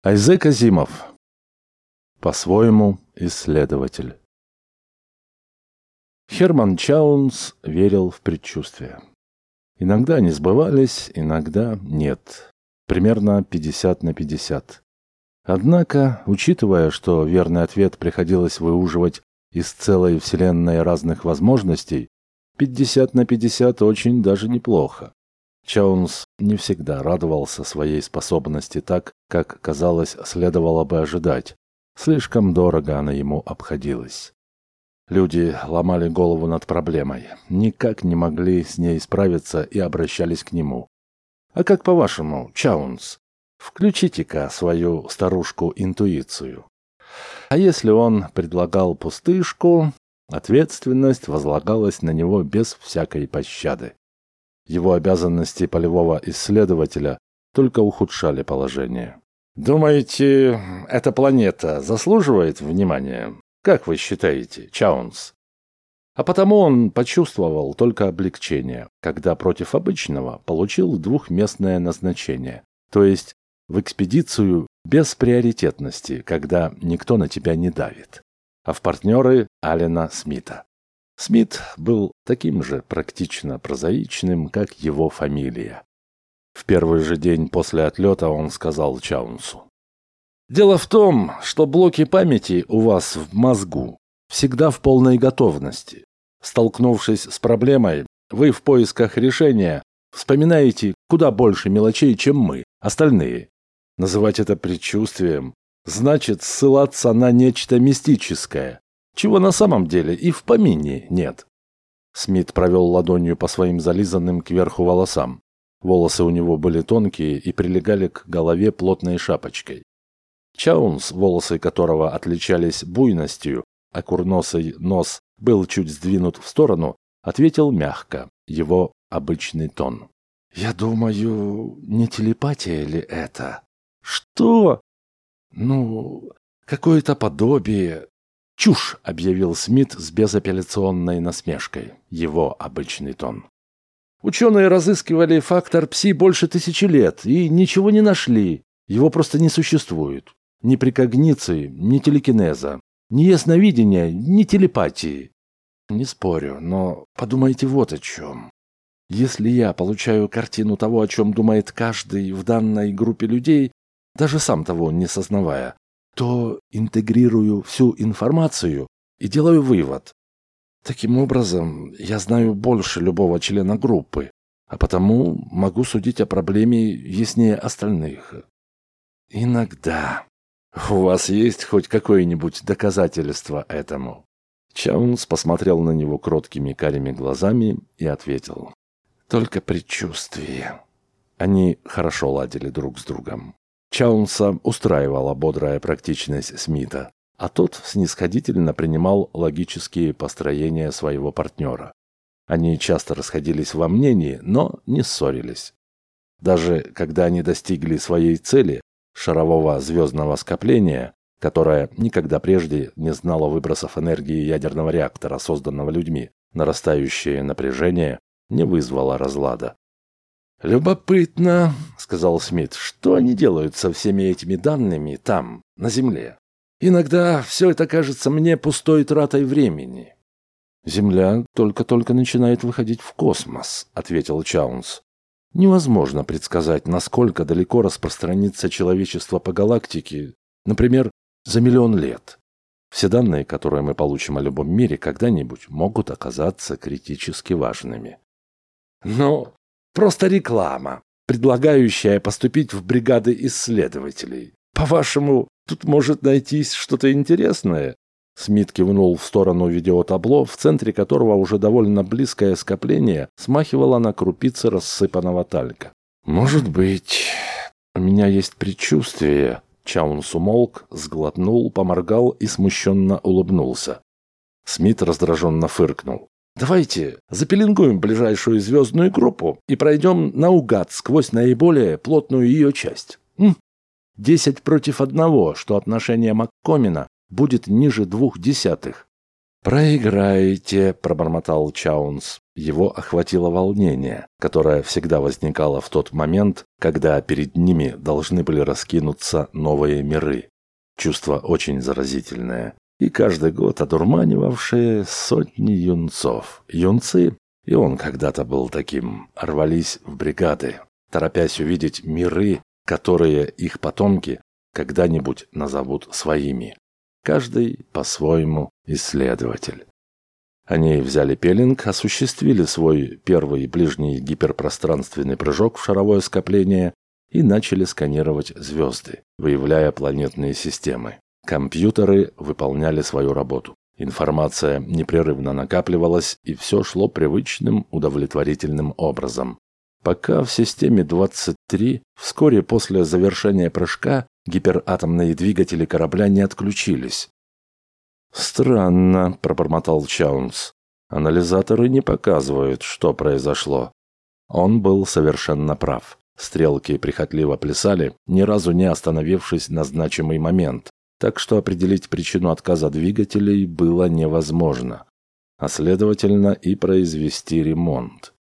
Айзек Азимов. По-своему исследователь. Херман Чаунс верил в предчувствия. Иногда они сбывались, иногда нет. Примерно 50/50. Однако, учитывая, что верный ответ приходилось выуживать из целой вселенной разных возможностей, 50/50 очень даже неплохо. Чаунс не всегда радовался своей способности так, как, казалось, следовало бы ожидать. Слишком дорого она ему обходилась. Люди ломали голову над проблемой, никак не могли с ней справиться и обращались к нему. «А как по-вашему, Чаунс? Включите-ка свою старушку-интуицию». А если он предлагал пустышку, ответственность возлагалась на него без всякой пощады. Его обязанности полевого исследователя только ухудшали положение. «Думаете, эта планета заслуживает внимания? Как вы считаете, Чаунс?» А потому он почувствовал только облегчение, когда против обычного получил двухместное назначение, то есть в экспедицию без приоритетности, когда никто на тебя не давит, а в партнеры Алена Смита. Смит был таким же практично прозаичным, как его фамилия. В первый же день после отлета он сказал Чаунсу: «Дело в том, что блоки памяти у вас в мозгу всегда в полной готовности. Столкнувшись с проблемой, вы в поисках решения вспоминаете куда больше мелочей, чем мы, остальные. Называть это предчувствием значит ссылаться на нечто мистическое, чего на самом деле и в помине нет». Смит провел ладонью по своим зализанным кверху волосам. Волосы у него были тонкие и прилегали к голове плотной шапочкой. Чаунс, волосы которого отличались буйностью, а курносый нос был чуть сдвинут в сторону, ответил мягко, его обычный тон. «Я думаю, не телепатия ли это?» «Что?» «Ну, какое-то подобие...» «Чушь!» — объявил Смит с безапелляционной насмешкой. Его обычный тон. «Ученые разыскивали фактор Пси больше 1000 лет и ничего не нашли. Его просто не существует. Ни прекогниции, ни телекинеза, ни ясновидения, ни телепатии. Не спорю, но подумайте вот о чем. Если я получаю картину того, о чем думает каждый в данной группе людей, даже сам того не сознавая, то интегрирую всю информацию и делаю вывод. Таким образом, я знаю больше любого члена группы, а потому могу судить о проблеме яснее остальных. Иногда. У вас есть хоть какое-нибудь доказательство этому?» Чаунс посмотрел на него кроткими карими глазами и ответил: «Только предчувствие». Они хорошо ладили друг с другом. Чаунса устраивала бодрая практичность Смита, а тот снисходительно принимал логические построения своего партнера. Они часто расходились во мнении, но не ссорились. Даже когда они достигли своей цели, шарового звездного скопления, которое никогда прежде не знало выбросов энергии ядерного реактора, созданного людьми, нарастающее напряжение не вызвало разлада. «Любопытно», — сказал Смит, — «что они делают со всеми этими данными там, на Земле? Иногда все это кажется мне пустой тратой времени». «Земля только-только начинает выходить в космос», — ответил Чаунс. «Невозможно предсказать, насколько далеко распространится человечество по галактике, например, за 1 000 000 лет. Все данные, которые мы получим о любом мире, когда-нибудь могут оказаться критически важными». «Ну, просто реклама, предлагающая поступить в бригады исследователей. По-вашему, тут может найтись что-то интересное?» Смит кивнул в сторону видеотабло, в центре которого уже довольно близкое скопление смахивало на крупицы рассыпанного талька. «Может быть, у меня есть предчувствие». Чаунс умолк, сглотнул, поморгал и смущенно улыбнулся. Смит раздраженно фыркнул. «Давайте запеленгуем ближайшую звездную группу и пройдем наугад сквозь наиболее плотную ее часть. 10 против 1, что отношение МакКомина будет ниже 0,2. «Проиграете», — пробормотал Чаунс. Его охватило волнение, которое всегда возникало в тот момент, когда перед ними должны были раскинуться новые миры. Чувство очень заразительное, и каждый год одурманивавшие сотни юнцов. Юнцы, и он когда-то был таким, рвались в бригады, торопясь увидеть миры, которые их потомки когда-нибудь назовут своими. Каждый по-своему исследователь. Они взяли пеленг, осуществили свой первый ближний гиперпространственный прыжок в шаровое скопление и начали сканировать звезды, выявляя планетные системы. Компьютеры выполняли свою работу. Информация непрерывно накапливалась, и все шло привычным, удовлетворительным образом. Пока в системе 23 вскоре после завершения прыжка гиператомные двигатели корабля не отключились. «Странно», – пробормотал Чаунс. «Анализаторы не показывают, что произошло». Он был совершенно прав. Стрелки прихотливо плясали, ни разу не остановившись на значимый момент, так что определить причину отказа двигателей было невозможно, а следовательно и произвести ремонт.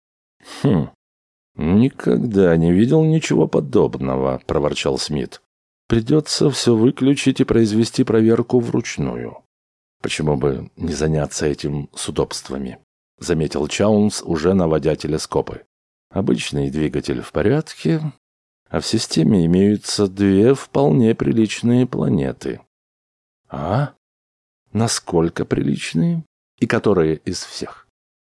«Никогда не видел ничего подобного», – проворчал Смит. «Придется все выключить и произвести проверку вручную». «Почему бы не заняться этим с удобствами?» – заметил Чаунс, уже наводя телескопы. «Обычный двигатель в порядке, а в системе имеются две вполне приличные планеты». «А? Насколько приличные? И которые из всех?»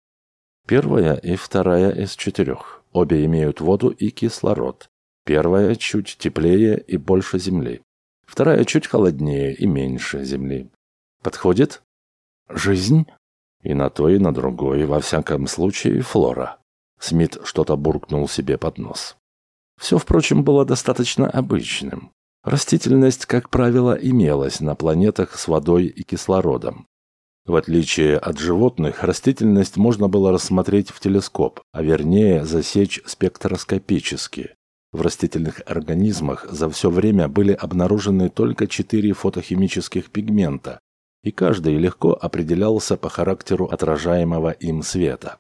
«Первая и вторая из 4. Обе имеют воду и кислород. Первая чуть теплее и больше Земли. Вторая чуть холоднее и меньше Земли. Подходит? Жизнь? И на то, и на другой, во всяком случае, флора». Смит что-то буркнул себе под нос. Все, впрочем, было достаточно обычным. Растительность, как правило, имелась на планетах с водой и кислородом. В отличие от животных, растительность можно было рассмотреть в телескоп, а вернее засечь спектроскопически. В растительных организмах за все время были обнаружены только 4 фотохимических пигмента, и каждый легко определялся по характеру отражаемого им света.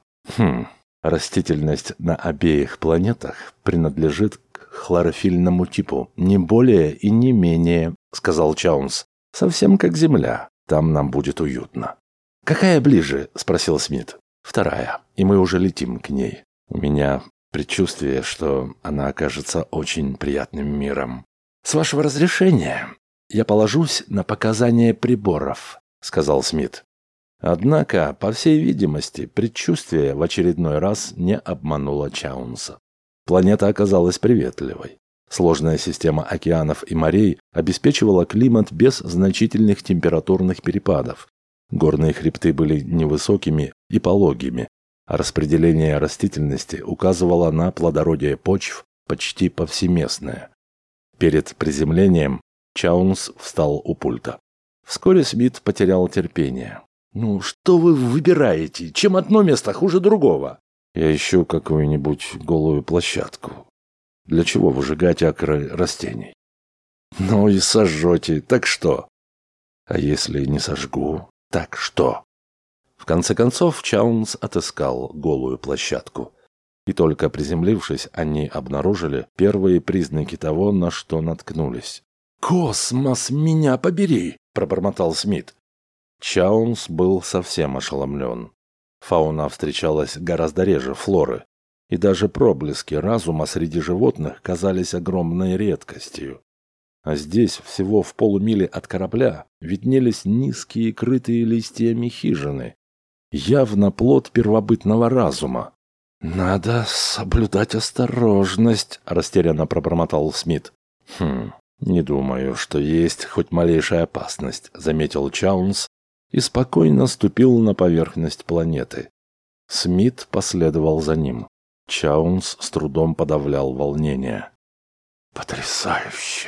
Растительность на обеих планетах принадлежит к хлорофильному типу, не более и не менее, сказал Чаунс. Совсем как Земля, там нам будет уютно. Какая ближе? Спросил Смит. Вторая, и мы уже летим к ней. У меня предчувствие, что она окажется очень приятным миром. С вашего разрешения я положусь на показания приборов, сказал Смит. Однако, по всей видимости, предчувствие в очередной раз не обмануло Чаунса. Планета оказалась приветливой. Сложная система океанов и морей обеспечивала климат без значительных температурных перепадов. Горные хребты были невысокими и пологими, а распределение растительности указывало на плодородие почв почти повсеместное. Перед приземлением Чаунс встал у пульта. Вскоре Смит потерял терпение. «Ну, что вы выбираете? Чем одно место хуже другого?» «Я ищу какую-нибудь голую площадку. Для чего выжигать акры растений?» «Ну и сожжете. Так что?» «А если не сожгу, так что?» В конце концов Чаунс отыскал голую площадку. И только приземлившись, они обнаружили первые признаки того, на что наткнулись. «Космос, меня побери!» – пробормотал Смит. Чаунс был совсем ошеломлен. Фауна встречалась гораздо реже флоры, и даже проблески разума среди животных казались огромной редкостью. А здесь, всего в полумиле от корабля, виднелись низкие, крытые листьями хижины. Явно плод первобытного разума. «Надо соблюдать осторожность», – растерянно пробормотал Смит. «Не думаю, что есть хоть малейшая опасность», – заметил Чаунс и спокойно ступил на поверхность планеты. Смит последовал за ним. Чаунс с трудом подавлял волнение. «Потрясающе!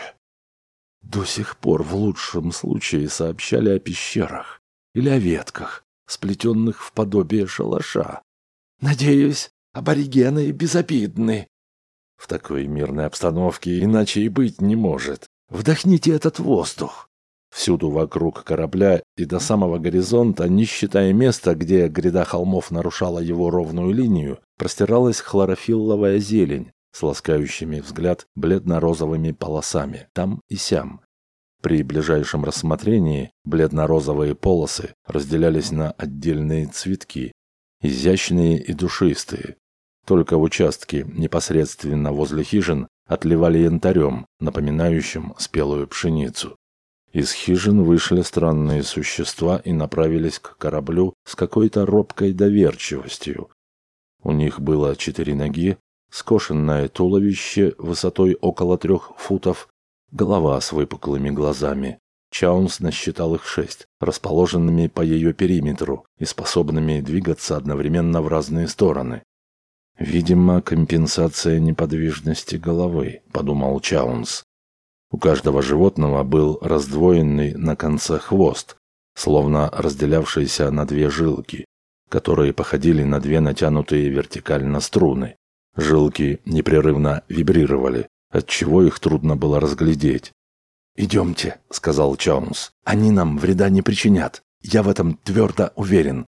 До сих пор в лучшем случае сообщали о пещерах или о ветках, сплетенных в подобие шалаша. Надеюсь, аборигены безобидны. В такой мирной обстановке иначе и быть не может. Вдохните этот воздух. Всюду вокруг корабля и до самого горизонта, не считая места, где гряда холмов нарушала его ровную линию, простиралась хлорофилловая зелень с ласкающими взгляд бледно-розовыми полосами там и сям. При ближайшем рассмотрении бледно-розовые полосы разделялись на отдельные цветки, изящные и душистые. Только участки непосредственно возле хижин отливали янтарем, напоминающим спелую пшеницу. Из хижин вышли странные существа и направились к кораблю с какой-то робкой доверчивостью. У них было 4 ноги, скошенное туловище высотой около 3 футов, голова с выпуклыми глазами. Чаунс насчитал их 6, расположенными по ее периметру и способными двигаться одновременно в разные стороны. «Видимо, компенсация неподвижности головы», — подумал Чаунс. У каждого животного был раздвоенный на конце хвост, словно разделявшийся на 2 жилки, которые походили на 2 натянутые вертикально струны. Жилки непрерывно вибрировали, отчего их трудно было разглядеть. «Идемте», — сказал Чаунс, — «они нам вреда не причинят, я в этом твердо уверен».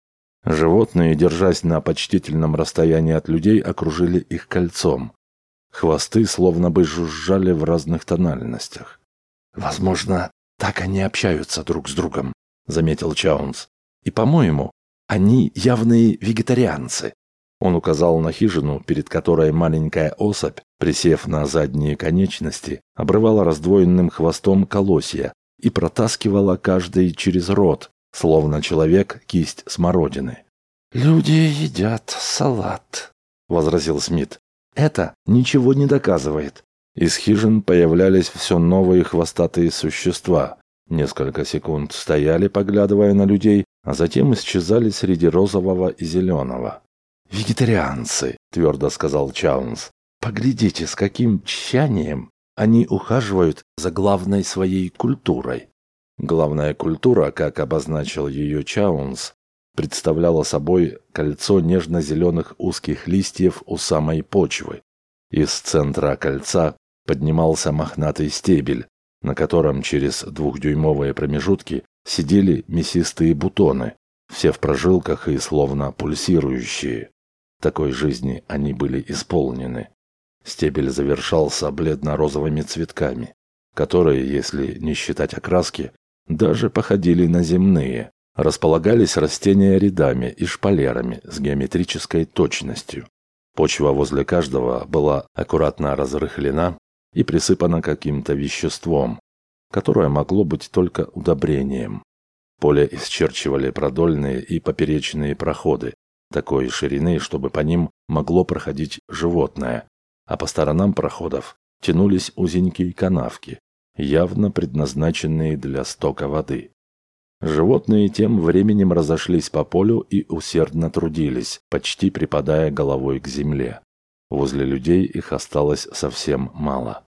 Животные, держась на почтительном расстоянии от людей, окружили их кольцом. Хвосты словно бы жужжали в разных тональностях. «Возможно, так они общаются друг с другом», — заметил Чаунс. «И, по-моему, они явные вегетарианцы». Он указал на хижину, перед которой маленькая особь, присев на задние конечности, обрывала раздвоенным хвостом колосья и протаскивала каждый через рот, словно человек кисть смородины. «Люди едят салат», — возразил Смит. «Это ничего не доказывает». Из хижин появлялись все новые хвостатые существа. Несколько секунд стояли, поглядывая на людей, а затем исчезали среди розового и зеленого. «Вегетарианцы», — твердо сказал Чаунс. «Поглядите, с каким тщанием они ухаживают за главной своей культурой». Главная культура, как обозначил ее Чаунс, представляла собой кольцо нежно-зеленых узких листьев у самой почвы. Из центра кольца поднимался мохнатый стебель, на котором через 2-дюймовые промежутки сидели мясистые бутоны, все в прожилках и словно пульсирующие. Такой жизни они были исполнены. Стебель завершался бледно-розовыми цветками, которые, если не считать окраски, даже походили на земные. Располагались растения рядами и шпалерами с геометрической точностью. Почва возле каждого была аккуратно разрыхлена и присыпана каким-то веществом, которое могло быть только удобрением. Поле исчерчивали продольные и поперечные проходы, такой ширины, чтобы по ним могло проходить животное, а по сторонам проходов тянулись узенькие канавки, явно предназначенные для стока воды. Животные тем временем разошлись по полю и усердно трудились, почти припадая головой к земле. Возле людей их осталось совсем мало.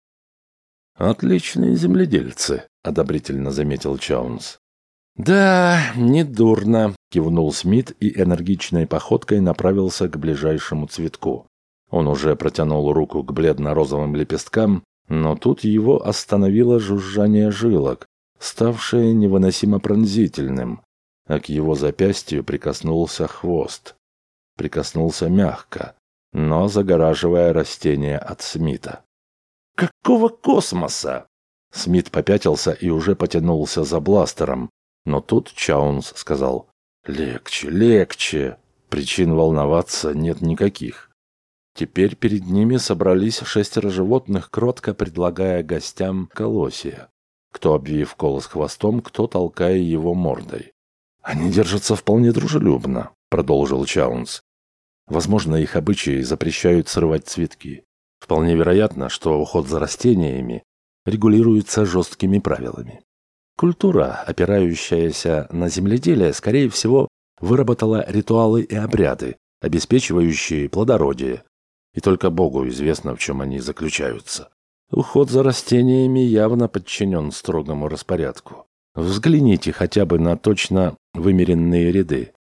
«Отличные земледельцы», — одобрительно заметил Чаунс. «Да, недурно», — кивнул Смит и энергичной походкой направился к ближайшему цветку. Он уже протянул руку к бледно-розовым лепесткам, но тут его остановило жужжание жилок, ставшее невыносимо пронзительным, а к его запястью прикоснулся хвост. Прикоснулся мягко, но загораживая растение от Смита. «Какого космоса?» Смит попятился и уже потянулся за бластером, но тут Чаунс сказал: «Легче, легче, причин волноваться нет никаких». Теперь перед ними собрались 6 животных, кротко предлагая гостям колосья. Кто обвив колос хвостом, кто толкая его мордой. «Они держатся вполне дружелюбно», — продолжил Чаунс. «Возможно, их обычаи запрещают срывать цветки. Вполне вероятно, что уход за растениями регулируется жесткими правилами. Культура, опирающаяся на земледелие, скорее всего, выработала ритуалы и обряды, обеспечивающие плодородие, и только Богу известно, в чем они заключаются. Уход за растениями явно подчинен строгому распорядку. Взгляните хотя бы на точно вымеренные ряды.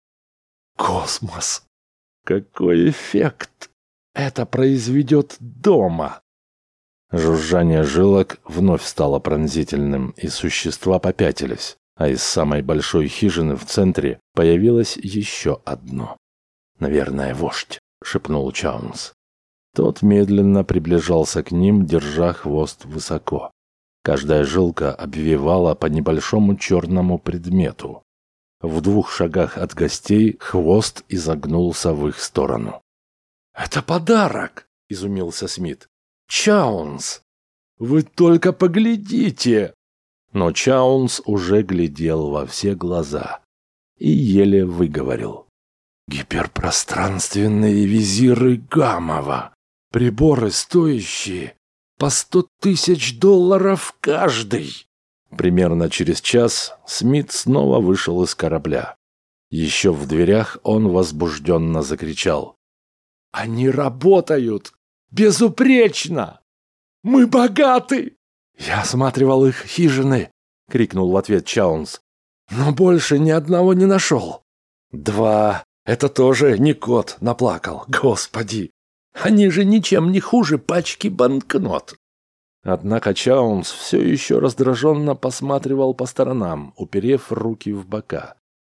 Космос! Какой эффект это произведет дома! Жужжание жилок вновь стало пронзительным, и существа попятились, а из самой большой хижины в центре появилось еще одно. «Наверное, вождь», — шепнул Чаунс. Тот медленно приближался к ним, держа хвост высоко. Каждая жилка обвивала по небольшому черному предмету. В 2 шагах от гостей хвост изогнулся в их сторону. «Это подарок!» — изумился Смит. «Чаунс! Вы только поглядите!» Но Чаунс уже глядел во все глаза и еле выговорил. «Гиперпространственные визиры Гамова! Приборы, стоящие по $100 000 каждый!» Примерно через час Смит снова вышел из корабля. Еще в дверях он возбужденно закричал. «Они работают! Безупречно! Мы богаты!» «Я осматривал их хижины!» — крикнул в ответ Чаунс. «Но больше ни одного не нашел!» «2! Это тоже не кот наплакал! Господи! Они же ничем не хуже пачки банкнот!» Однако Чаунс все еще раздраженно посматривал по сторонам, уперев руки в бока.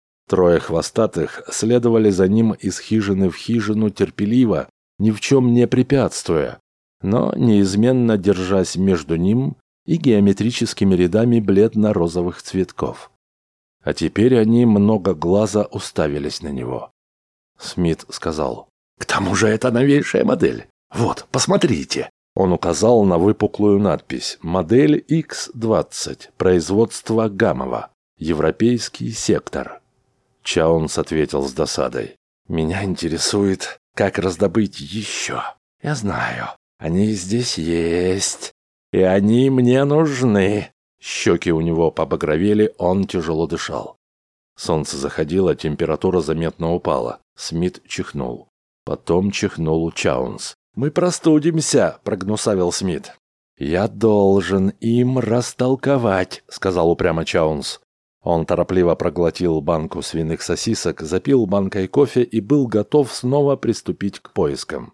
3 хвостатых следовали за ним из хижины в хижину терпеливо, ни в чем не препятствуя, но неизменно держась между ним и геометрическими рядами бледно-розовых цветков. А теперь они многоглазо уставились на него. Смит сказал: «К тому же это новейшая модель. Вот, посмотрите». Он указал на выпуклую надпись «Модель X-20, производство Гамова, европейский сектор». Чаунс ответил с досадой: «Меня интересует, как раздобыть еще. Я знаю, они здесь есть, и они мне нужны». Щеки у него побагровели, он тяжело дышал. Солнце заходило, температура заметно упала. Смит чихнул. Потом чихнул Чаунс. «Мы простудимся», — прогнусавил Смит. «Я должен им растолковать», — сказал упрямо Чаунс. Он торопливо проглотил банку свиных сосисок, запил банкой кофе и был готов снова приступить к поискам.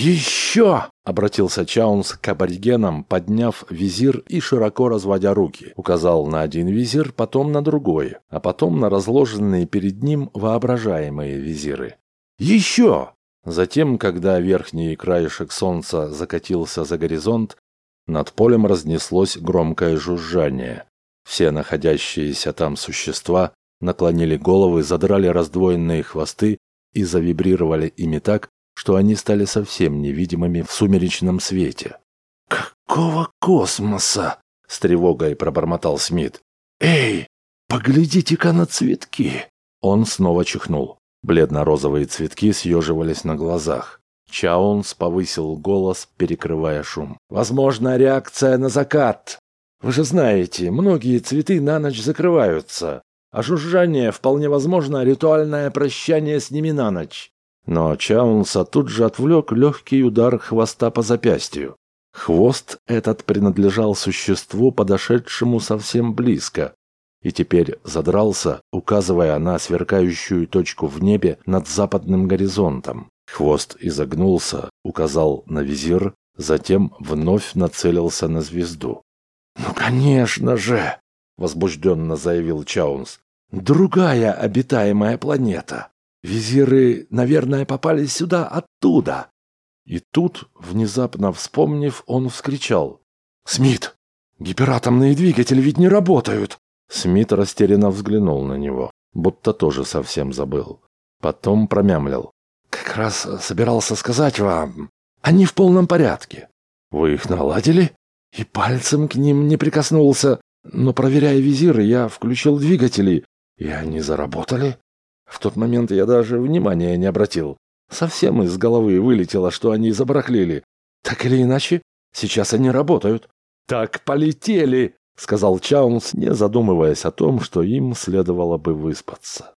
«Еще!» — обратился Чаунс к аборигенам, подняв визир и широко разводя руки. Указал на один визир, потом на другой, а потом на разложенные перед ним воображаемые визиры. «Еще!» Затем, когда верхний краешек солнца закатился за горизонт, над полем разнеслось громкое жужжание. Все находящиеся там существа наклонили головы, задрали раздвоенные хвосты и завибрировали ими так, что они стали совсем невидимыми в сумеречном свете. «Какого космоса?» — с тревогой пробормотал Смит. «Эй, поглядите-ка на цветки!» Он снова чихнул. Бледно-розовые цветки съеживались на глазах. Чаунс повысил голос, перекрывая шум. «Возможно, реакция на закат. Вы же знаете, многие цветы на ночь закрываются, а жужжание вполне возможно ритуальное прощание с ними на ночь». Но Чаунса тут же отвлек легкий удар хвоста по запястью. Хвост этот принадлежал существу, подошедшему совсем близко, и теперь задрался, указывая на сверкающую точку в небе над западным горизонтом. Хвост изогнулся, указал на визир, затем вновь нацелился на звезду. «Ну, конечно же!» — возбужденно заявил Чаунс. «Другая обитаемая планета. Визиры, наверное, попали сюда оттуда». И тут, внезапно вспомнив, он вскричал: «Смит, гиператомные двигатели ведь не работают!» Смит растерянно взглянул на него, будто тоже совсем забыл. Потом промямлил: «Как раз собирался сказать вам, они в полном порядке». «Вы их наладили?» И пальцем к ним не прикоснулся, но, проверяя визиры, я включил двигатели, и они заработали. В тот момент я даже внимания не обратил. Совсем из головы вылетело, что они забарахлили. Так или иначе, сейчас они работают. «Так полетели!» — сказал Чаунс, не задумываясь о том, что им следовало бы выспаться.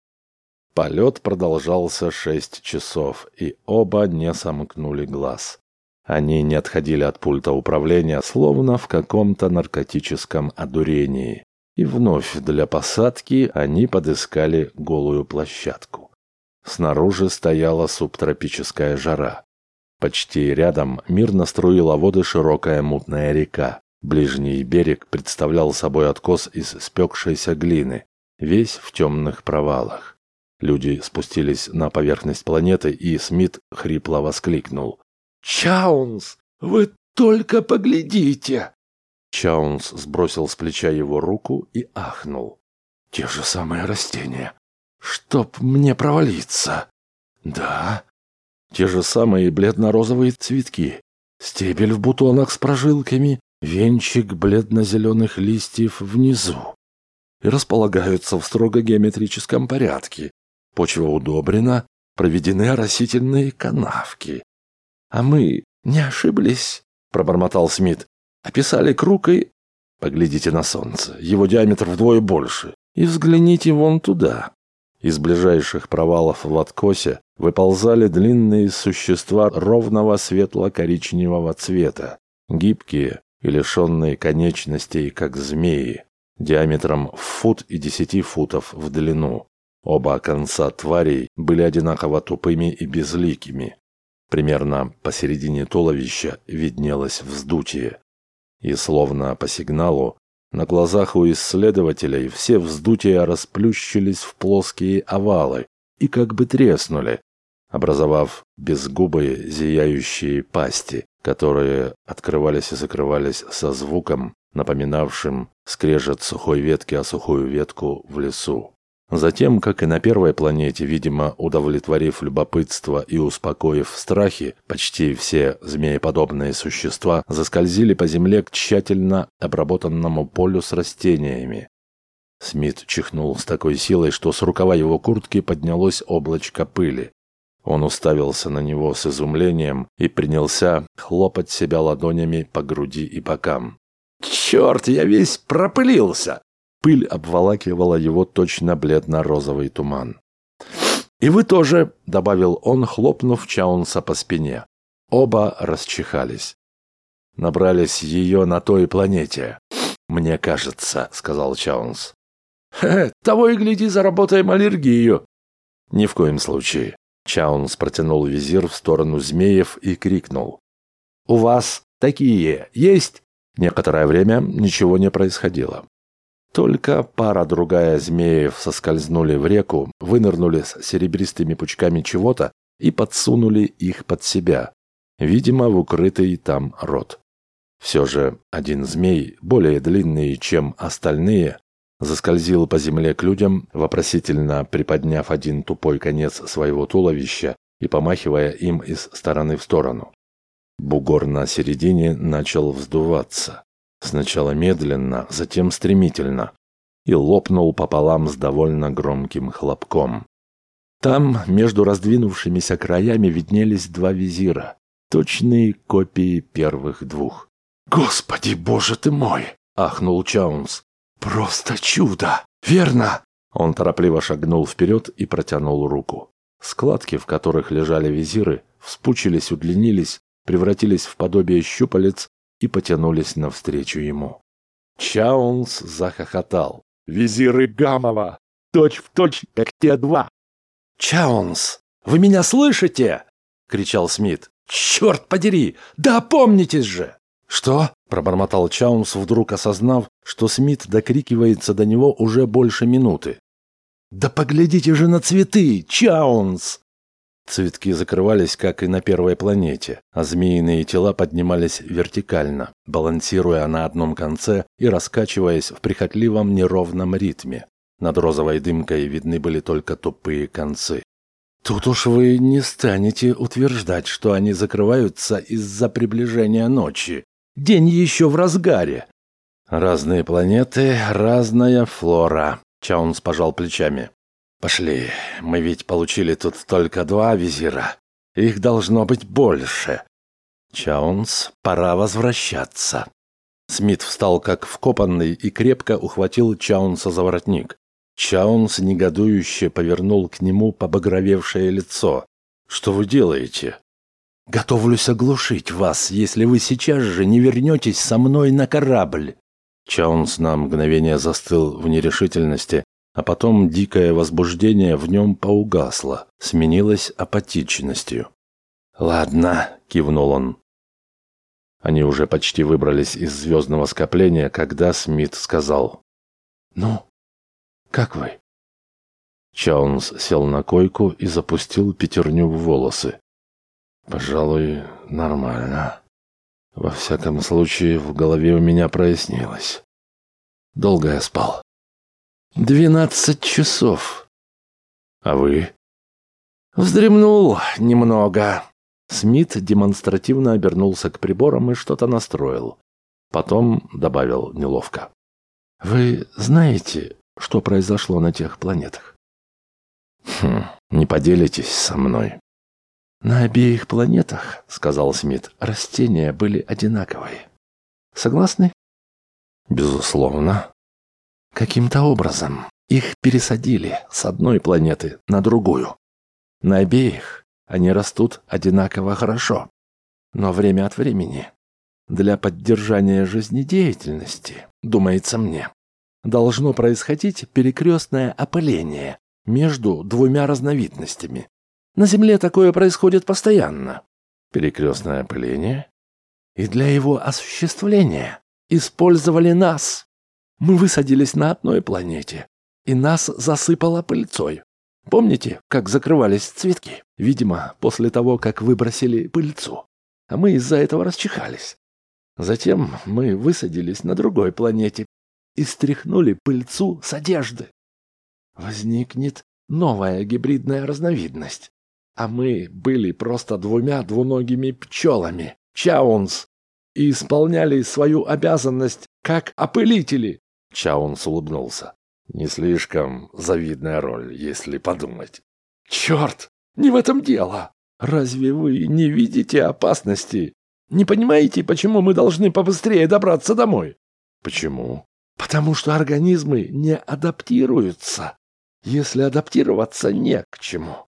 Полет продолжался 6 часов, и оба не сомкнули глаз. Они не отходили от пульта управления, словно в каком-то наркотическом одурении. И вновь для посадки они подыскали голую площадку. Снаружи стояла субтропическая жара. Почти рядом мирно струила воды широкая мутная река. Ближний берег представлял собой откос из спекшейся глины, весь в темных провалах. Люди спустились на поверхность планеты, и Смит хрипло воскликнул: «Чаунс, вы только поглядите!» Чаунс сбросил с плеча его руку и ахнул. «Те же самые растения. Чтоб мне провалиться!» «Да, те же самые бледно-розовые цветки, стебель в бутонах с прожилками, венчик бледно-зеленых листьев внизу. И располагаются в строго геометрическом порядке. Почва удобрена, проведены оросительные канавки. А мы не ошиблись», — пробормотал Смит. «Описали круг и... Поглядите на солнце, его диаметр вдвое больше. И взгляните вон туда». Из ближайших провалов в откосе выползали длинные существа ровного светло-коричневого цвета, гибкие и лишенные конечностей, как змеи, диаметром в фут и 10 футов в длину. Оба конца тварей были одинаково тупыми и безликими. Примерно посередине туловища виднелось вздутие. И словно по сигналу, на глазах у исследователей все вздутия расплющились в плоские овалы и как бы треснули, образовав безгубые зияющие пасти, которые открывались и закрывались со звуком, напоминавшим скрежет сухой ветки о сухую ветку в лесу. Затем, как и на первой планете, видимо, удовлетворив любопытство и успокоив страхи, почти все змееподобные существа заскользили по земле к тщательно обработанному полю с растениями. Смит чихнул с такой силой, что с рукава его куртки поднялось облачко пыли. Он уставился на него с изумлением и принялся хлопать себя ладонями по груди и бокам. «Черт, я весь пропылился!» Пыль обволакивала его точно бледно-розовый туман. «И вы тоже», — добавил он, хлопнув Чаунса по спине. Оба расчихались. «Набрались ее на той планете, мне кажется», — сказал Чаунс. «Того и гляди, заработаем аллергию». «Ни в коем случае». Чаунс протянул визир в сторону змеев и крикнул: «У вас такие есть?» Некоторое время ничего не происходило. Только пара-другая змеев соскользнули в реку, вынырнули с серебристыми пучками чего-то и подсунули их под себя, видимо, в укрытый там рот. Все же один змей, более длинный, чем остальные, заскользил по земле к людям, вопросительно приподняв один тупой конец своего туловища и помахивая им из стороны в сторону. Бугор на середине начал вздуваться. Сначала медленно, затем стремительно, и лопнул пополам с довольно громким хлопком. Там, между раздвинувшимися краями, виднелись два визира, точные копии первых двух. «Господи, боже ты мой!» — ахнул Чаунс. «Просто чудо! Верно?» Он торопливо шагнул вперед и протянул руку. Складки, в которых лежали визиры, вспучились, удлинились, превратились в подобие щупалец и потянулись навстречу ему. Чаунс захохотал. «Визиры Гамова! Точь-в-точь, как те два!» «Чаунс, вы меня слышите?» — кричал Смит. «Черт подери! Да опомнитесь же!» «Что?» — пробормотал Чаунс, вдруг осознав, что Смит докрикивается до него уже больше минуты. «Да поглядите же на цветы, Чаунс!» Цветки закрывались, как и на первой планете, а змеиные тела поднимались вертикально, балансируя на одном конце и раскачиваясь в прихотливом неровном ритме. Над розовой дымкой видны были только тупые концы. «Тут уж вы не станете утверждать, что они закрываются из-за приближения ночи. День еще в разгаре». «Разные планеты, разная флора», — Чаунс пожал плечами. «Пошли, мы ведь получили тут только два визира. Их должно быть больше. Чаунс, пора возвращаться». Смит встал как вкопанный и крепко ухватил Чаунса за воротник. Чаунс негодующе повернул к нему побагровевшее лицо. «Что вы делаете?» «Готовлюсь оглушить вас, если вы сейчас же не вернетесь со мной на корабль». Чаунс на мгновение застыл в нерешительности, а потом дикое возбуждение в нем поугасло, сменилось апатичностью. «Ладно», — кивнул он. Они уже почти выбрались из звездного скопления, когда Смит сказал: «Ну, как вы?» Чаунс сел на койку и запустил пятерню в волосы. «Пожалуй, нормально. Во всяком случае, в голове у меня прояснилось. Долго я спал?» 12 часов. А вы?» «Вздремнул немного». Смит демонстративно обернулся к приборам и что-то настроил. Потом добавил неловко: «Вы знаете, что произошло на тех планетах?» «Не поделитесь со мной». «На обеих планетах, — сказал Смит, — растения были одинаковые. Согласны?» «Безусловно». «Каким-то образом их пересадили с одной планеты на другую. На обеих они растут одинаково хорошо. Но время от времени, для поддержания жизнедеятельности, думается мне, должно происходить перекрестное опыление между двумя разновидностями. На Земле такое происходит постоянно». «Перекрестное опыление?» «И для его осуществления использовали нас. Мы высадились на одной планете, и нас засыпало пыльцой. Помните, как закрывались цветки? Видимо, после того, как выбросили пыльцу. А мы из-за этого расчихались. Затем мы высадились на другой планете и стряхнули пыльцу с одежды. Возникнет новая гибридная разновидность. А мы были просто двумя двуногими пчелами, Чаунс, и исполняли свою обязанность как опылители». Чаунс улыбнулся. «Не слишком завидная роль, если подумать». «Черт, не в этом дело. Разве вы не видите опасности? Не понимаете, почему мы должны побыстрее добраться домой?» «Почему?» «Потому что организмы не адаптируются, если адаптироваться не к чему.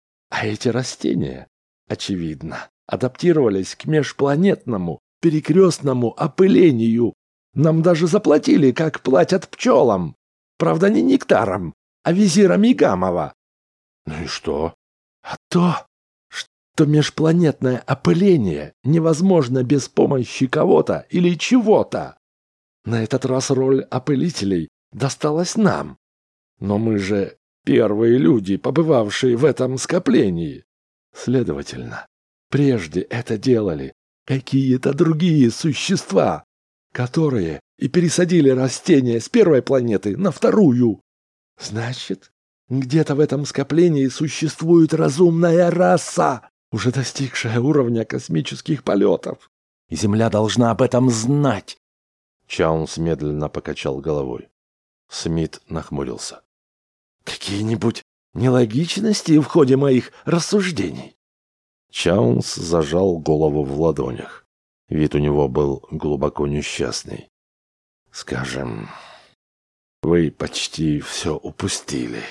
А эти растения, очевидно, адаптировались к межпланетному перекрестному опылению. Нам даже заплатили, как платят пчелам. Правда, не нектаром, а визирами Гамова». «Ну и что?» «А то, что межпланетное опыление невозможно без помощи кого-то или чего-то. На этот раз роль опылителей досталась нам. Но мы же первые люди, побывавшие в этом скоплении. Следовательно, прежде это делали какие-то другие существа, которые и пересадили растения с первой планеты на вторую. Значит, где-то в этом скоплении существует разумная раса, уже достигшая уровня космических полетов. И Земля должна об этом знать». Чаунс медленно покачал головой. Смит нахмурился. «Какие-нибудь нелогичности в ходе моих рассуждений?» Чаунс зажал голову в ладонях. Вид у него был глубоко несчастный. «Скажем, вы почти все упустили».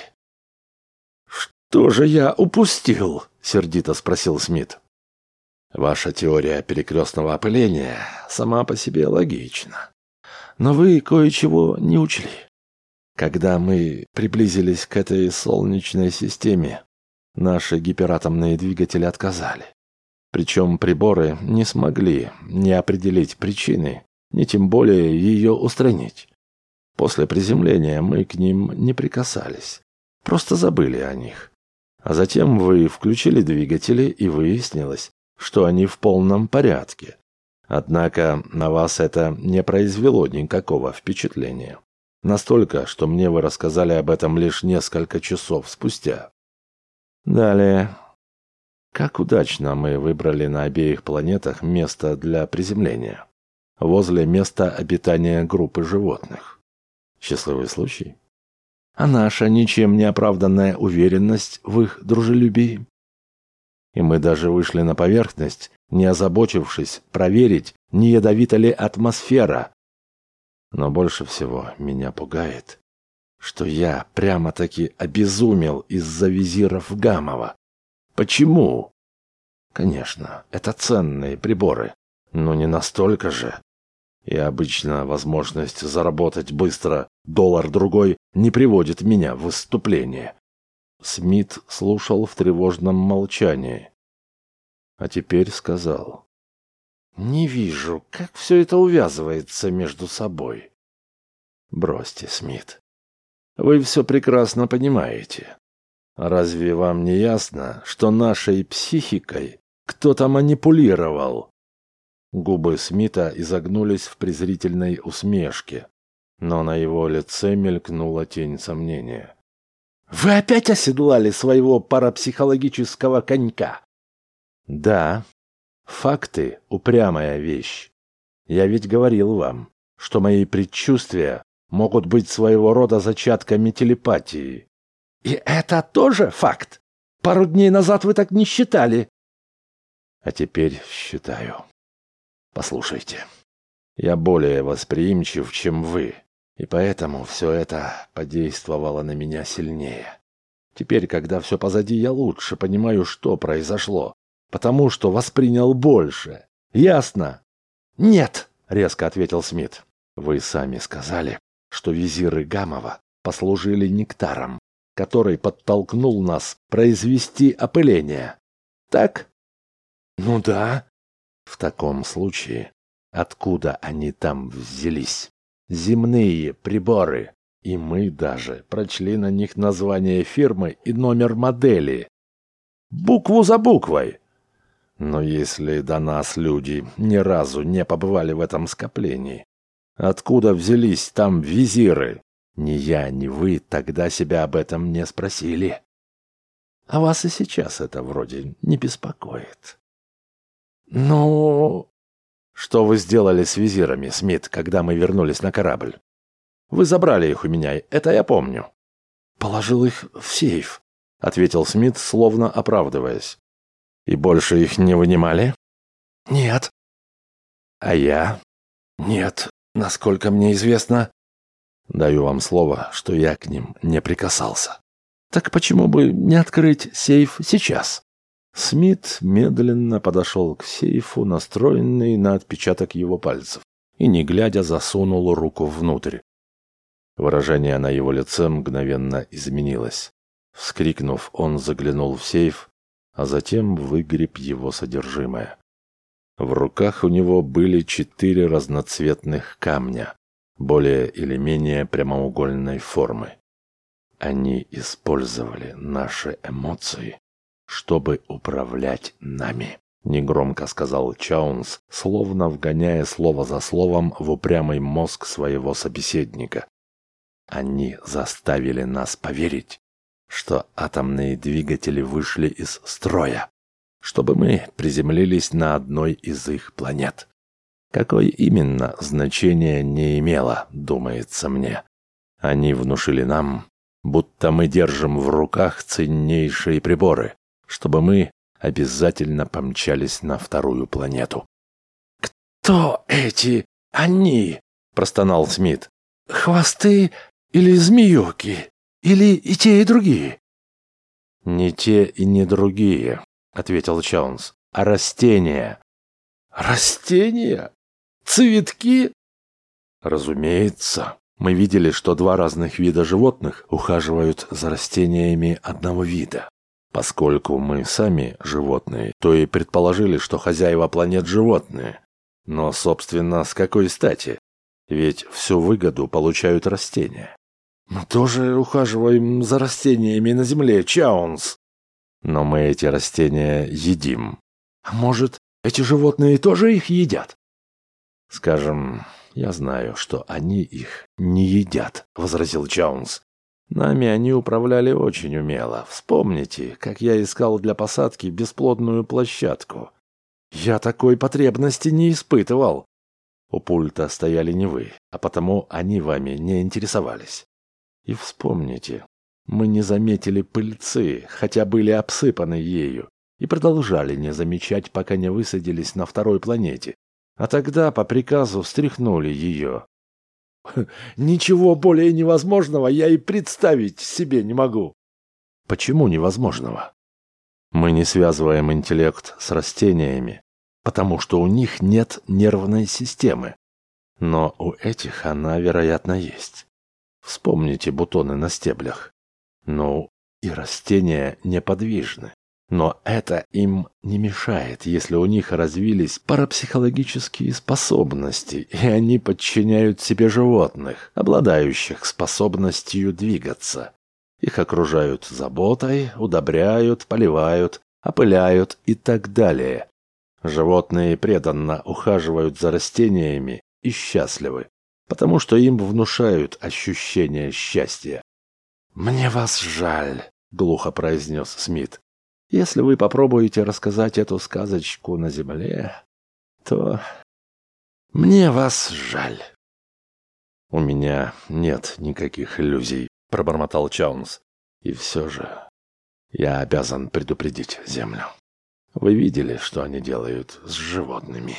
«Что же я упустил?» — сердито спросил Смит. «Ваша теория перекрестного опыления сама по себе логична. Но вы кое-чего не учли. Когда мы приблизились к этой солнечной системе, наши гиператомные двигатели отказали. Причем приборы не смогли ни определить причины, ни тем более ее устранить. После приземления мы к ним не прикасались, просто забыли о них. А затем вы включили двигатели, и выяснилось, что они в полном порядке. Однако на вас это не произвело никакого впечатления. Настолько, что мне вы рассказали об этом лишь несколько часов спустя. Далее. Как удачно мы выбрали на обеих планетах место для приземления. Возле места обитания группы животных. Счастливый случай? А наша ничем не оправданная уверенность в их дружелюбии? И мы даже вышли на поверхность, не озаботившись проверить, не ядовита ли атмосфера. Но больше всего меня пугает, что я прямо-таки обезумел из-за визиров Гамова. Почему? Конечно, это ценные приборы, но не настолько же. И обычно возможность заработать быстро $1-другой не приводит меня в выступление. Смит слушал в тревожном молчании. а теперь сказал: «Не вижу, как все это увязывается между собой». «Бросьте, Смит. Вы все прекрасно понимаете. Разве вам не ясно, что нашей психикой кто-то манипулировал?» Губы Смита изогнулись в презрительной усмешке, но на его лице мелькнула тень сомнения. «Вы опять оседлали своего парапсихологического конька?» «Да. Факты — упрямая вещь. Я ведь говорил вам, что мои предчувствия могут быть своего рода зачатками телепатии». «И это тоже факт? Пару дней назад вы так не считали». «А теперь считаю. Послушайте, я более восприимчив, чем вы, и поэтому все это подействовало на меня сильнее. Теперь, когда все позади, я лучше понимаю, что произошло, потому что воспринял больше. Ясно?» «Нет», — резко ответил Смит. «Вы сами сказали, что визиры Гамова послужили нектаром, который подтолкнул нас произвести опыление. Так?» «Ну да». «В таком случае, откуда они там взялись? Земные приборы. И мы даже прочли на них название фирмы и номер модели. Букву за буквой. Но если до нас люди ни разу не побывали в этом скоплении, откуда взялись там визиры? Ни я, ни вы тогда себя об этом не спросили. А вас и сейчас это вроде не беспокоит». «Ну...» «Что вы сделали с визирами, Смит, когда мы вернулись на корабль? Вы забрали их у меня, это я помню». «Положил их в сейф», — ответил Смит, словно оправдываясь. «И больше их не вынимали?» «Нет». «А я?» «Нет, насколько мне известно». «Даю вам слово, что я к ним не прикасался». «Так почему бы не открыть сейф сейчас?» Смит медленно подошел к сейфу, настроенный на отпечаток его пальцев, и, не глядя, засунул руку внутрь. Выражение на его лице мгновенно изменилось. Вскрикнув, он заглянул в сейф, а затем выгреб его содержимое. В руках у него были 4 разноцветных камня, более или менее прямоугольной формы. Они использовали наши эмоции, чтобы управлять нами, негромко сказал Чаунс, словно вгоняя слово за словом в упрямый мозг своего собеседника. Они заставили нас поверить, что атомные двигатели вышли из строя, чтобы мы приземлились на одной из их планет. Какое именно значение не имело, думается мне. Они внушили нам, будто мы держим в руках ценнейшие приборы, чтобы мы обязательно помчались на вторую планету. «Кто эти они?» – простонал Смит. «Хвосты или змеюки? Или и те, и другие?» «Не те и не другие», – ответил Чаунс, – «а растения». «Растения? Цветки?» «Разумеется. Мы видели, что 2 разных вида животных ухаживают за растениями одного вида. Поскольку мы сами животные, то и предположили, что хозяева планет животные. Но, собственно, с какой стати? Ведь всю выгоду получают растения». «Мы тоже ухаживаем за растениями на Земле, Чаунс». «Но мы эти растения едим». «А может, эти животные тоже их едят?» «Скажем, я знаю, что они их не едят», — возразил Чаунс. «Нами они управляли очень умело. Вспомните, как я искал для посадки бесплодную площадку. Я такой потребности не испытывал. У пульта стояли не вы, а потому они вами не интересовались. И вспомните, мы не заметили пыльцы, хотя были обсыпаны ею, и продолжали не замечать, пока не высадились на второй планете. А тогда по приказу встряхнули ее». «Ничего более невозможного я и представить себе не могу». «Почему невозможного?» «Мы не связываем интеллект с растениями, потому что у них нет нервной системы. Но у этих она, вероятно, есть. Вспомните бутоны на стеблях. Ну, и растения неподвижны. Но это им не мешает, если у них развились парапсихологические способности, и они подчиняют себе животных, обладающих способностью двигаться. Их окружают заботой, удобряют, поливают, опыляют и так далее. Животные преданно ухаживают за растениями и счастливы, потому что им внушают ощущение счастья. «Мне вас жаль», — глухо произнес Смит. «Если вы попробуете рассказать эту сказочку на земле, то мне вас жаль». «У меня нет никаких иллюзий», — пробормотал Чаунс. «И все же я обязан предупредить Землю. Вы видели, что они делают с животными?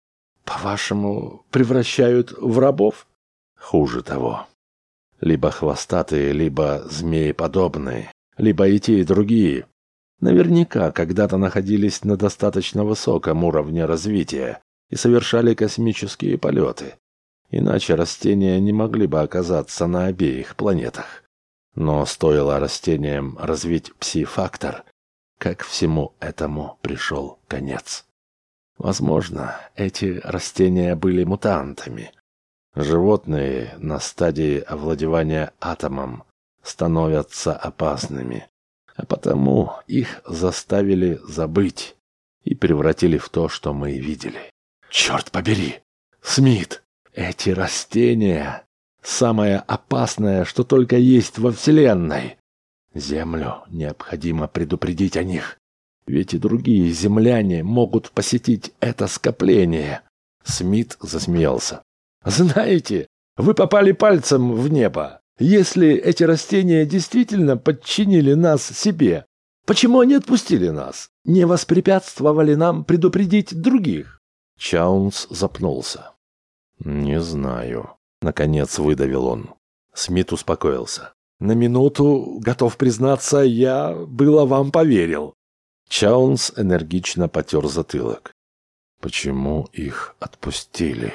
По-вашему, превращают в рабов? Хуже того. Либо хвостатые, либо змееподобные, либо и те, и другие. Наверняка когда-то находились на достаточно высоком уровне развития и совершали космические полеты. Иначе растения не могли бы оказаться на обеих планетах. Но стоило растениям развить пси-фактор, как всему этому пришел конец. Возможно, эти растения были мутантами. Животные на стадии овладевания атомом становятся опасными, а потому их заставили забыть и превратили в то, что мы видели. Черт побери! Смит! Эти растения – самое опасное, что только есть во Вселенной. Землю необходимо предупредить о них, ведь и другие земляне могут посетить это скопление. Смит засмеялся. «Знаете, вы попали пальцем в небо. Если эти растения действительно подчинили нас себе, почему они отпустили нас? Не воспрепятствовали нам предупредить других?» Чаунс запнулся. «Не знаю», — наконец выдавил он. Смит успокоился. «На минуту, готов признаться, я было вам поверил». Чаунс энергично потер затылок. «Почему их отпустили?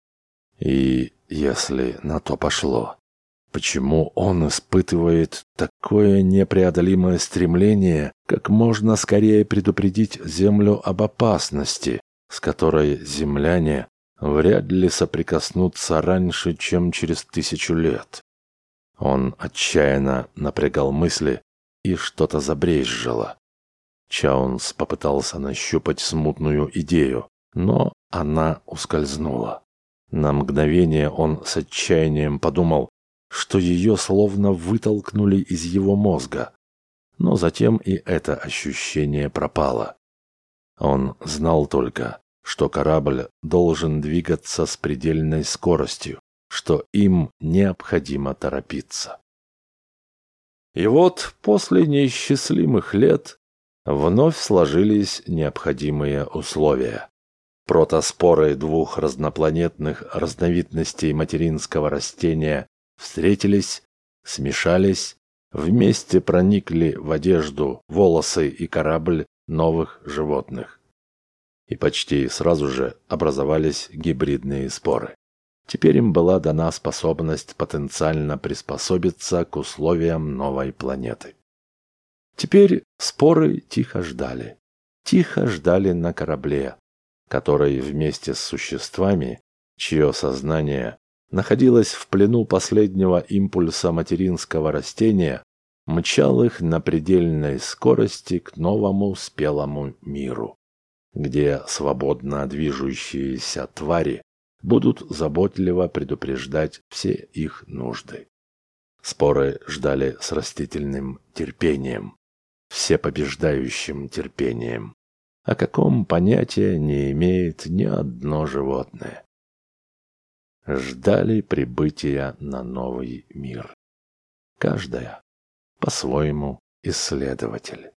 И если на то пошло, почему он испытывает такое непреодолимое стремление как можно скорее предупредить Землю об опасности, с которой земляне вряд ли соприкоснутся раньше, чем через 1000 лет?» Он отчаянно напрягал мысли, и что-то забрезжило. Чаунс попытался нащупать смутную идею, но она ускользнула. На мгновение он с отчаянием подумал, что ее словно вытолкнули из его мозга. Но затем и это ощущение пропало. Он знал только, что корабль должен двигаться с предельной скоростью, что им необходимо торопиться. И вот после неисчислимых лет вновь сложились необходимые условия. Протоспоры двух разнопланетных разновидностей материнского растения встретились, смешались, вместе проникли в одежду, волосы и корабль новых животных. И почти сразу же образовались гибридные споры. Теперь им была дана способность потенциально приспособиться к условиям новой планеты. Теперь споры тихо ждали. Тихо ждали на корабле, который вместе с существами, чье сознание находилось в плену последнего импульса материнского растения, мчал их на предельной скорости к новому спелому миру, где свободно движущиеся твари будут заботливо предупреждать все их нужды. Споры ждали с растительным терпением, всепобеждающим терпением, о каком понятия не имеет ни одно животное. Ждали прибытия на новый мир. Каждая по-своему исследователь.